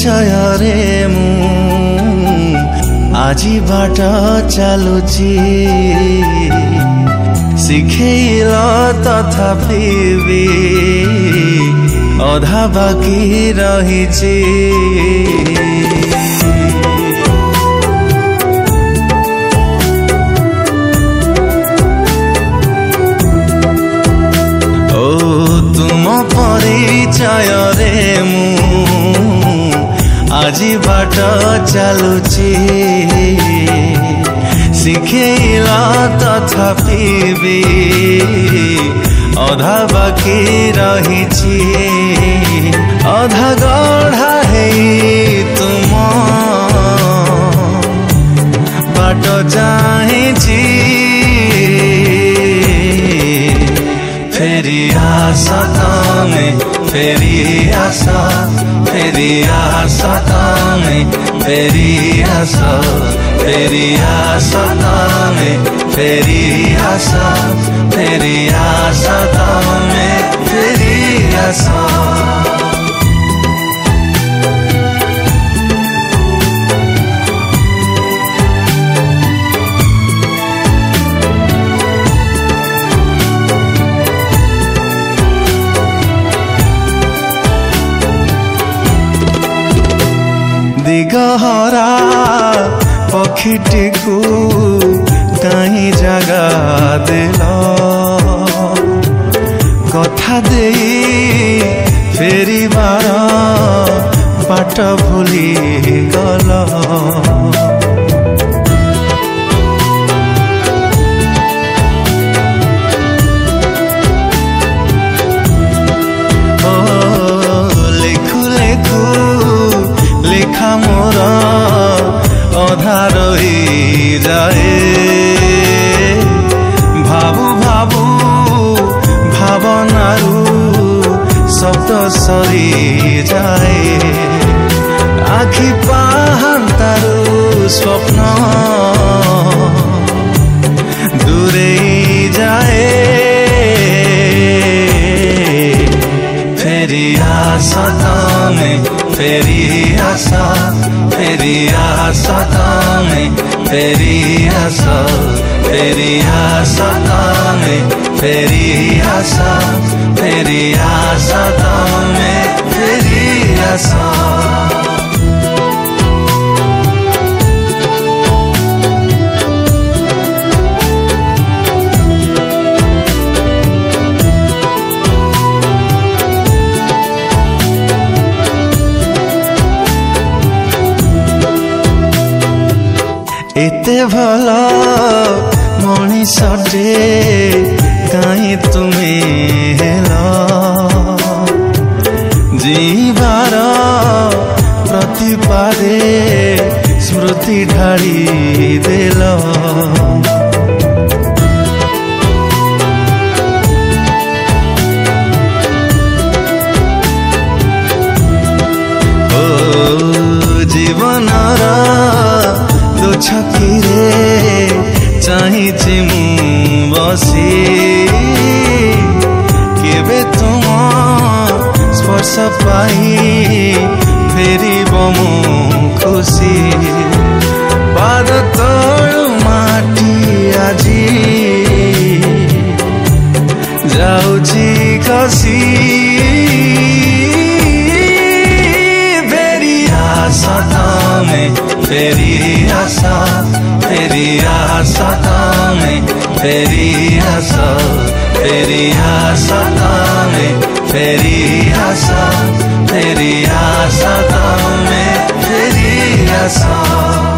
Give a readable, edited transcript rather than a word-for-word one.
ପରିଚୟରେ ମୁଁ ଆଜି ବାଟ ଚାଲୁଛି ଶିଖେଇଲ ତଥାପି ବି ଅଧା ବାକି ରହିଛି ଓ ତୁମ ପରିଚୟରେ ମୁଁ ଆଜି ବାଟ ଚାଲୁଛି ଶିଖେଇଲ ତଥାପି ବି ଅଧା ବାକି ରହିଛି ଅଧା ଗଢ଼ା ହେଇ ତୁମ ବାଟ ଚାହିଁଛି फेरी आशा तमे फेरी आशा तमे फेरी आशा तमे फेरी आशा तमे फेरी आशा दिगहरा पक्षीटीकू कहीं जगा देल कथा दे फेरिबार बाट भूली गल मोर अधा रही जाए भाबू भाबू भावनारू शब्द सरी जाए आखि पाहांतारू स्वप्न दूरे जाए फेरी आशा तमे फेरी आशा तमे फेरी आशा तमे फेरी आशा तमे फेरी आशा एते भल मनीषटे कहीं तुमे हेल जीवार प्रतिपादे स्मृति ढाली देल ओ जीवनर छकीरे चाहिए मु बसी केबे तुम स्पर्श पाई फेरी मु खुशी पाद तलु माटी आजी जाऊची खसी फेरी आशा तमे फेरी आशा तमे फेरी आशा तमे फेरी आशा तमे फेरी आशा